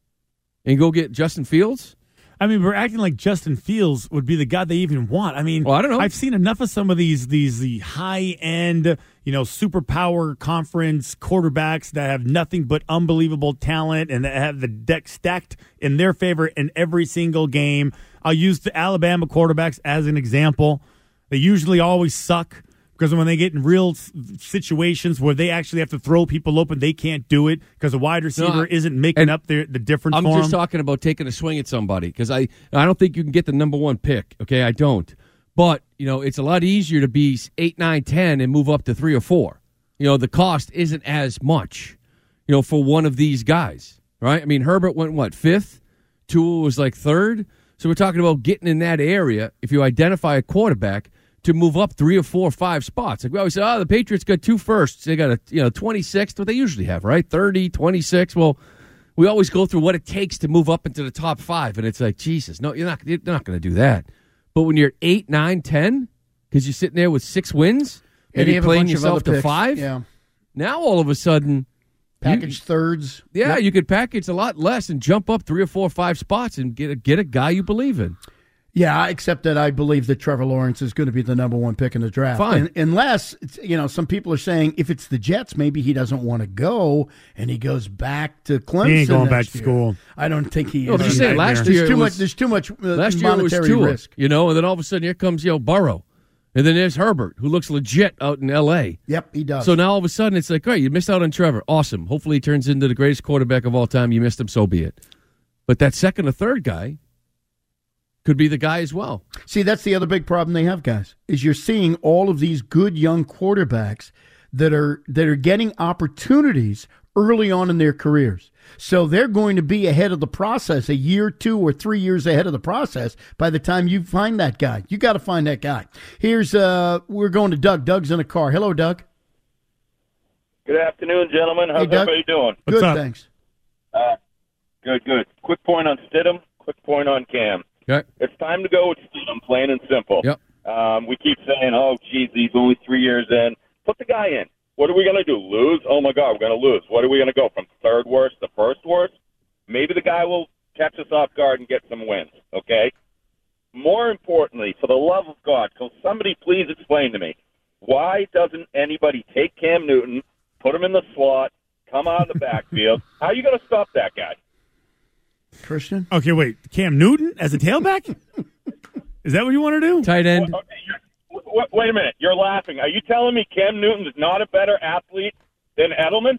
and go get Justin Fields? I mean, we're acting like Justin Fields would be the guy they even want. I mean, Well, I don't know. I've seen enough of some of these these the high end, you know, superpower conference quarterbacks that have nothing but unbelievable talent and that have the deck stacked in their favor in every single game. I'll use the Alabama quarterbacks as an example. They usually always suck because when they get in real s- situations where they actually have to throw people open, they can't do it because the wide receiver No, I- isn't making and up the the difference I'm for just them. talking about taking a swing at somebody because I, I don't think you can get the number one pick. Okay, I don't. But, you know, it's a lot easier to be eight, nine, ten and move up to three or four. You know, the cost isn't as much, you know, for one of these guys, right? I mean, Herbert went, what, fifth? Tua was like third. So we're talking about getting in that area, if you identify a quarterback, to move up three or four or five spots. Like we always say, oh, the Patriots got two firsts. They got a, you know, twenty-sixth, what they usually have, right? thirty, twenty-six. Well, we always go through what it takes to move up into the top five, and it's like, Jesus, no, you're not, you're not going to do that. But when you're eight, nine, ten, because you're sitting there with six wins, And maybe you have a playing bunch of yourself other to picks. five, Yeah. now all of a sudden, Package thirds. yeah, Yep. you could package a lot less and jump up three or four or five spots and get a, get a guy you believe in. Yeah, except that I believe that Trevor Lawrence is going to be the number one pick in the draft. Fine. And, unless, it's, you know, some people are saying if it's the Jets, maybe he doesn't want to go and he goes back to Clemson. He ain't going next back to year. school. I don't think he No, is. but you said last there's year too it much. was- There's too much uh, Last year it was monetary Tua, risk. you know, and then all of a sudden here comes, you know, Burrow. And then there's Herbert, who looks legit out in L A. Yep, he does. So now all of a sudden it's like, great, you missed out on Trevor. Awesome. Hopefully he turns into the greatest quarterback of all time. You missed him, so be it. But that second or third guy could be the guy as well. See, that's the other big problem they have, guys, is you're seeing all of these good young quarterbacks that are that are getting opportunities early on in their careers. So they're going to be ahead of the process, a year, two, or three years ahead of the process by the time you find that guy. You got to find that guy. Here's uh we're going to Doug. Doug's in a car. Hello, Doug. Good afternoon, gentlemen. How's Hey, Doug. everybody doing? Good, thanks. Uh, good, good. Quick point on Stidham. Quick point on Cam. Okay. It's time to go with Stidham, plain and simple. Yep. Um, we keep saying, oh, geez, he's only three years in. Put the guy in. What are we going to do, lose? Oh, my God, we're going to lose. What are we going to go from third worst to first worst? Maybe the guy will catch us off guard and get some wins, okay? More importantly, for the love of God, can somebody please explain to me, why doesn't anybody take Cam Newton, put him in the slot, come out of the backfield? How are you going to stop that guy? Christian? Okay, wait. Cam Newton as a tailback? Is that what you want to do? Tight end. Well, okay, wait, wait a minute. You're laughing. Are you telling me Cam Newton is not a better athlete than Edelman?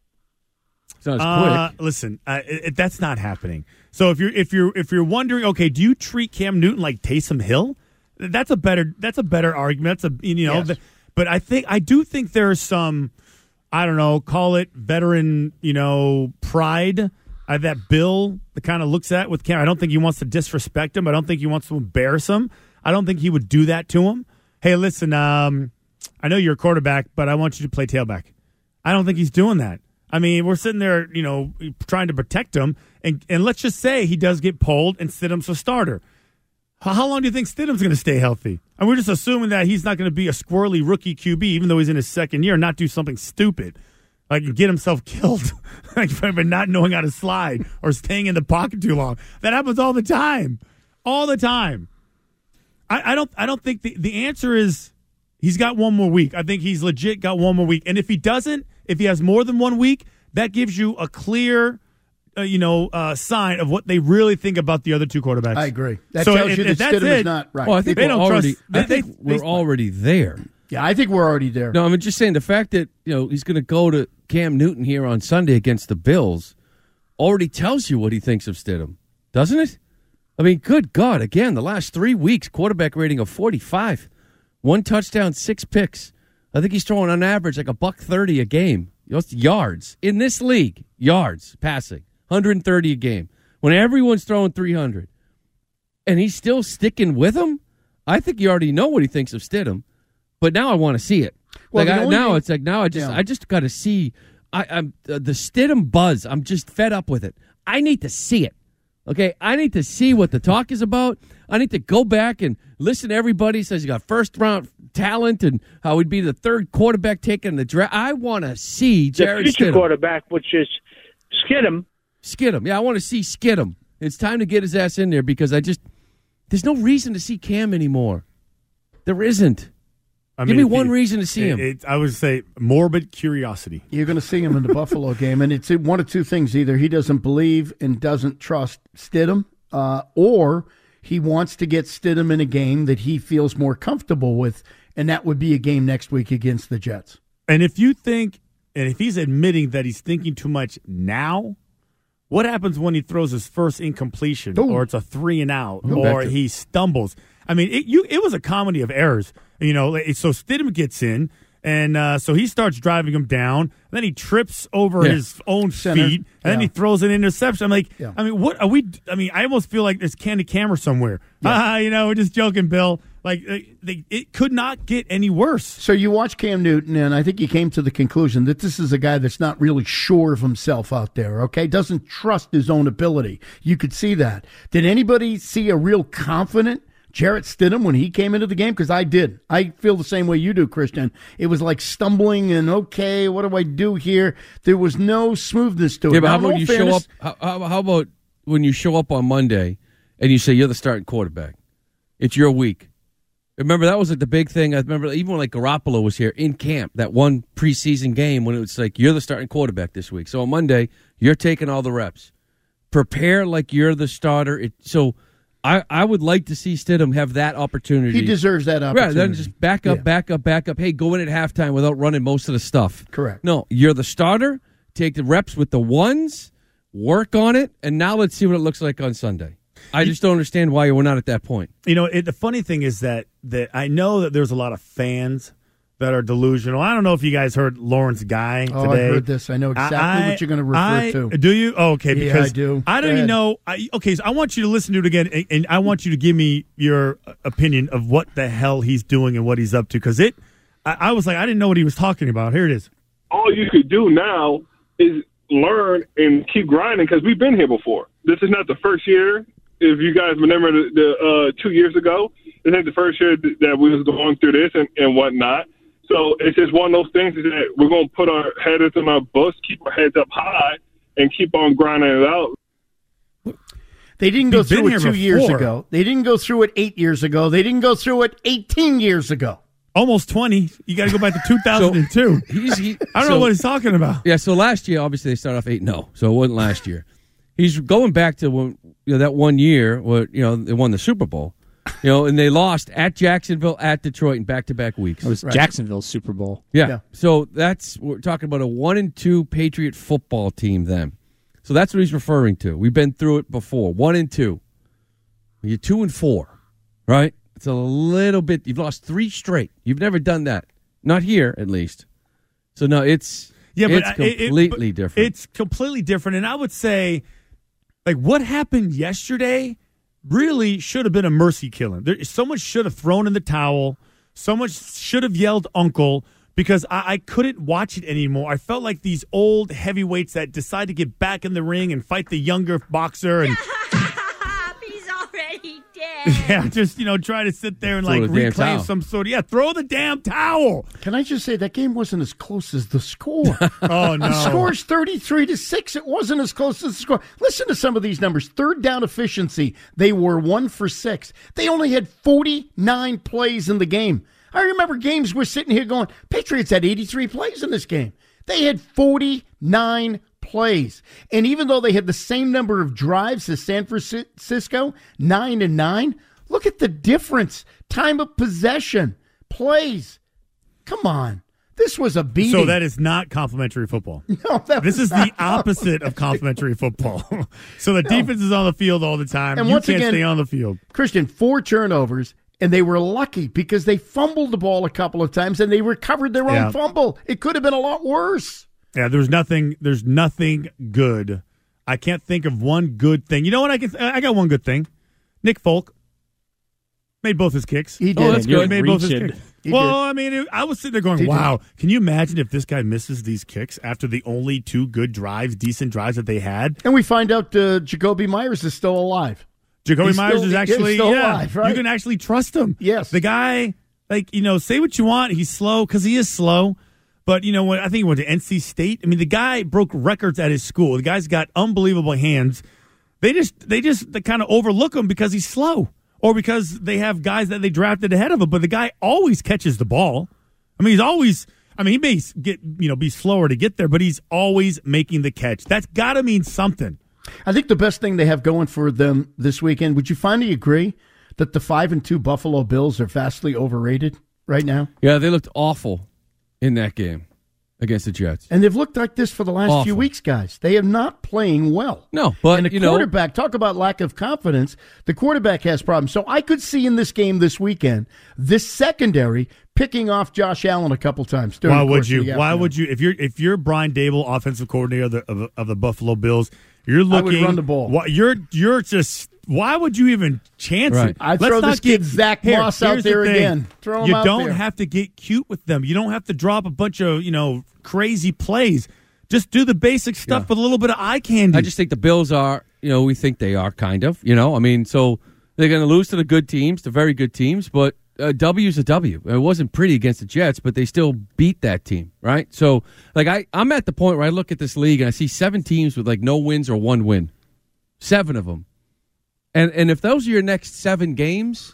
It's not as Uh, quick. listen, uh, it, it- that's not happening. So if you're if you're if you're wondering, okay, do you treat Cam Newton like Taysom Hill? That's a better that's a better argument. That's a you know, Yes. the- but I think I do think there's some, I don't know, call it veteran, you know, pride uh, that Bill kind of looks at with Cam. I don't think he wants to disrespect him. I don't think he wants to embarrass him. I don't think he would do that to him. Hey, listen, um, I know you're a quarterback, but I want you to play tailback. I don't think he's doing that. I mean, we're sitting there, you know, trying to protect him, and, and let's just say he does get pulled and Stidham's a starter. How, how long do you think Stidham's going to stay healthy? And we're just assuming that he's not going to be a squirrely rookie Q B, even though he's in his second year, and not do something stupid, like get himself killed like by not knowing how to slide or staying in the pocket too long. That happens all the time, all the time. I, I don't, I don't think the, the answer is he's got one more week. I think he's legit got one more week, and if he doesn't, if he has more than one week, that gives you a clear, uh, you know, uh, sign of what they really think about the other two quarterbacks. I agree. That So tells if- you if that that's Stidham is it- not right. Well, I think They we're don't already. trust- I they- think they- we're already there. Yeah, I think we're already there. No, I'm just saying the fact that you know he's going to go to Cam Newton here on Sunday against the Bills already tells you what he thinks of Stidham, doesn't it? I mean, good God! Again, the last three weeks, quarterback rating of forty-five, one touchdown, six picks. I think he's throwing on average like a buck thirty a game. You know, it's yards in this league, yards passing, one hundred thirty a game. When everyone's throwing three hundred, and he's still sticking with him, I think you already know what he thinks of Stidham. But now I want to see it. Well, like the I, only now thing- it's like now I just Yeah. I just got to see. I, I'm uh, the Stidham buzz. I'm just fed up with it. I need to see it. Okay, I need to see what the talk is about. I need to go back and listen to everybody who says he got first round talent and how he'd be the third quarterback taken in the draft. I want to see Jared the future Stidham. quarterback, which is Skidham. Skidham. Yeah, I want to see Skidham. It's time to get his ass in there because I just there's no reason to see Cam anymore. There isn't. I Give mean, me if one you- reason to see it- him. it- I would say morbid curiosity. You're going to see him in the Buffalo game, and it's one of two things. Either he doesn't believe and doesn't trust Stidham, uh, or he wants to get Stidham in a game that he feels more comfortable with, and that would be a game next week against the Jets. And if you think, and if he's admitting that he's thinking too much now, what happens when he throws his first incompletion, Ooh. or it's a three and out, Go back or to- he stumbles? I mean, it, you, it was a comedy of errors. You know, like, so Stidham gets in, and uh, so he starts driving him down. And then he trips over Yeah. his own Center. feet, and then Yeah. he throws an interception. I'm like, Yeah. I mean, what are we? I mean, I almost feel like there's candy camera somewhere. Ah, you know, we're just joking, Bill. Like, uh, they, it could not get any worse. So you watch Cam Newton, and I think you came to the conclusion that this is a guy that's not really sure of himself out there, okay? Doesn't trust his own ability. You could see that. Did anybody see a real confident Jarrett Stidham when he came into the game? Because I did. I feel the same way you do, Christian. It was like stumbling and, okay, what do I do here? There was no smoothness to it. Yeah, but Now, how in about all you fairness- show up? How, how, how about when you show up on Monday and you say you're the starting quarterback? It's your week. Remember, that was like the big thing. I remember even when like Garoppolo was here in camp, that one preseason game when it was like you're the starting quarterback this week. So on Monday, you're taking all the reps. Prepare like you're the starter. It, so I, I would like to see Stidham have that opportunity. He deserves that opportunity. Right, then just back up, Yeah. back up, back up. Hey, go in at halftime without running most of the stuff. Correct. No, you're the starter. Take the reps with the ones, work on it, and now let's see what it looks like on Sunday. I just don't understand why we're not at that point. You know, it, the funny thing is that that I know that there's a lot of fans that are delusional. I don't know if you guys heard Lawrence Guy today. Oh, I heard this. I know exactly I- what you're going to refer I- to. Do you? Oh, okay, Yeah, because I do. I don't Go even ahead. know. I, okay, so I want you to listen to it again, and, and I want you to give me your opinion of what the hell he's doing and what he's up to. Because it, I, I was like, I didn't know what he was talking about. Here it is. All you could do now is learn and keep grinding because we've been here before. This is not the first year. If you guys remember the, the uh, two years ago, this ain't the first year th- that we was going through this and, and whatnot. So it's just one of those things that we're going to put our heads in our butts, keep our heads up high, and keep on grinding it out. They didn't go You've been through it here two years before. ago. They didn't go through it eight years ago. They didn't go through it eighteen years ago. Almost twenty. You got to go back to two thousand two. So he's, he, I don't so, know what he's talking about. Yeah, so last year, obviously, they started off eight and oh, so it wasn't last year. He's going back to when, you know, that one year where, you know, they won the Super Bowl, you know, and they lost at Jacksonville, at Detroit, in back-to-back weeks. It was right. Jacksonville's Super Bowl. Yeah. Yeah. So that's, we're talking about a one and two Patriot football team then. So that's what he's referring to. We've been through it before. One and two. You're two and four, right? It's a little bit, you've lost three straight. You've never done that. Not here, at least. So, no, it's, Yeah, it's but it- it- completely but different. It's completely different. And I would say, like, what happened yesterday really should have been a mercy killing. There, someone should have thrown in the towel. Someone should have yelled uncle because I, I couldn't watch it anymore. I felt like these old heavyweights that decide to get back in the ring and fight the younger boxer and He's already dead. yeah, just, you know, try to sit there and Throw like the damn reclaim towel. some sort of, yeah, throw the damn towel. Can I just say that game wasn't as close as the score? Oh, no. The score's thirty-three to six. It wasn't as close as the score. Listen to some of these numbers. Third down efficiency, they were one for six. They only had forty-nine plays in the game. I remember games we're sitting here going, Patriots had eighty-three plays in this game. They had forty-nine plays. And even though they had the same number of drives as San Francisco, nine and nine, look at the difference. Time of possession, plays. Come on. This was a beating. So that is not complimentary football. No, that this was is the not opposite of complimentary football. So the defense is on the field all the time. And you once can't again, stay on the field. Christian, four turnovers, and they were lucky because they fumbled the ball a couple of times and they recovered their own Yeah. fumble. It could have been a lot worse. Yeah, there's nothing. There's nothing good. I can't think of one good thing. You know what? I can. I got one good thing. Nick Folk made both his kicks. He did. Oh, that's You're good. He made both his reaching. kicks. He well, did. I mean, it, I was sitting there going, He did. "Wow, can you imagine if this guy misses these kicks after the only two good drives, decent drives that they had?" And we find out uh, Jacoby Myers is still alive. Jacoby He's Myers still- is he's actually still yeah, alive, right? You can actually trust him. Yes. The guy, like, you know, say what you want. He's slow because he is slow. But, you know, when I think he went to N C State. I mean, the guy broke records at his school. The guy's got unbelievable hands. They just they just they kind of overlook him because he's slow or because they have guys that they drafted ahead of him. But the guy always catches the ball. I mean, he's always – I mean, he may get you know be slower to get there, but he's always making the catch. That's got to mean something. I think the best thing they have going for them this weekend, would you finally agree that the five and two Buffalo Bills are vastly overrated right now? Yeah, they looked awful in that game against the Jets. And they've looked like this for the last Awful. few weeks, guys. They are not playing well. No, but, and the you know- quarterback, talk about lack of confidence, the quarterback has problems. So I could see in this game this weekend, this secondary picking off Josh Allen a couple times. during Why the would course of you? the Why afternoon. would you? If you're if you're Brian Dable, offensive coordinator of the of, of the Buffalo Bills, you're I would looking. run the ball. Why, you're you're just. Why would you even chance Right. it? I'd Let's throw not this kid Zach here, Moss out here's the there thing. again. Throw him you out don't there. have to get cute with them. You don't have to drop a bunch of you know crazy plays. Just do the basic stuff Yeah. with a little bit of eye candy. I just think the Bills are, you know, we think they are kind of, you know. I mean, so they're going to lose to the good teams, the very good teams, but a W is a W. It wasn't pretty against the Jets, but they still beat that team, right? So, like, I, I'm at the point where I look at this league and I see seven teams with, like, no wins or one win. Seven of them. And and if those are your next seven games,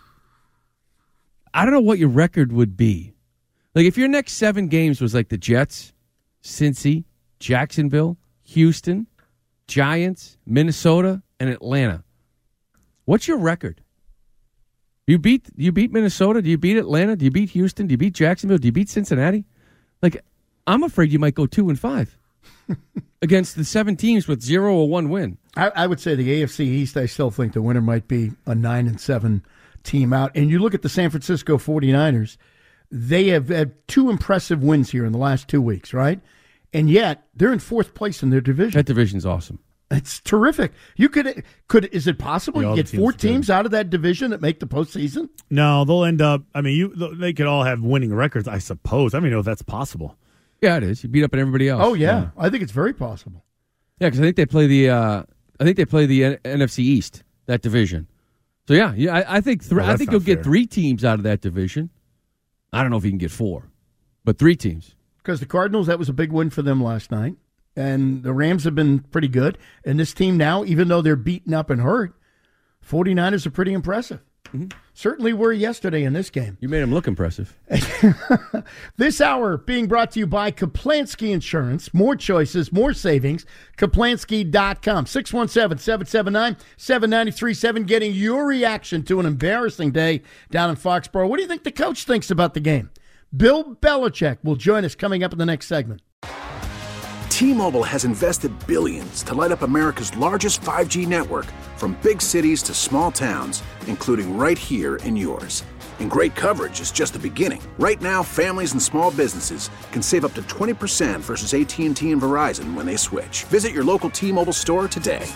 I don't know what your record would be. Like, if your next seven games was like the Jets, Cincy, Jacksonville, Houston, Giants, Minnesota, and Atlanta, what's your record? You beat you beat Minnesota? Do you beat Atlanta? Do you beat Houston? Do you beat Jacksonville? Do you beat Cincinnati? Like, I'm afraid you might go two and five against the seven teams with zero or one win. I, I would say the A F C East, I still think the winner might be a nine and seven team out. And you look at the San Francisco forty-niners, they have had two impressive wins here in the last two weeks, right? And yet they're in fourth place in their division. That division's awesome. It's terrific. You could could is it possible Yeah, all you the get four teams are good. teams out of that division that make the postseason? no, they'll end up. I mean, you they could all have winning records, I suppose. I don't even know if that's possible. Yeah, it is. You beat up on everybody else. Oh yeah, I think it's very possible. Yeah, because I think they play the uh, I think they play the N- NFC East, that division. So yeah, yeah, I, I think three. Oh, I that's think not you'll get fair. three teams out of that division. I don't know if you can get four, but three teams. Because the Cardinals, that was a big win for them last night. And the Rams have been pretty good. And this team now, even though they're beaten up and hurt, 49ers are pretty impressive. Mm-hmm. Certainly were yesterday in this game. You made them look impressive. This hour being brought to you by Kaplansky Insurance. More choices, more savings. Kaplansky dot com. six one seven, seven seven nine, seven nine three seven. Getting your reaction to an embarrassing day down in Foxborough. What do you think the coach thinks about the game? Bill Belichick will join us coming up in the next segment. T-Mobile has invested billions to light up America's largest five G network, from big cities to small towns, including right here in yours. And great coverage is just the beginning. Right now, families and small businesses can save up to twenty percent versus A T and T and Verizon when they switch. Visit your local T-Mobile store today.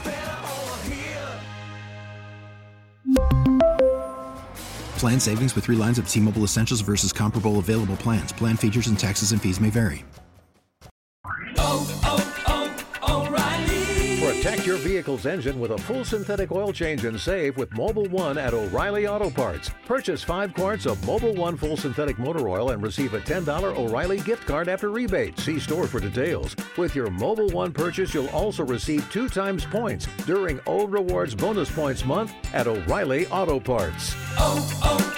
Plan savings with three lines of T-Mobile Essentials versus comparable available plans. Plan features and taxes and fees may vary. Protect your vehicle's engine with a full synthetic oil change and save with Mobil one at O'Reilly Auto Parts. Purchase five quarts of Mobil one full synthetic motor oil and receive a ten dollars O'Reilly gift card after rebate. See store for details. With your Mobil one purchase, you'll also receive two times points during O Rewards Bonus Points Month at O'Reilly Auto Parts. Oh, oh.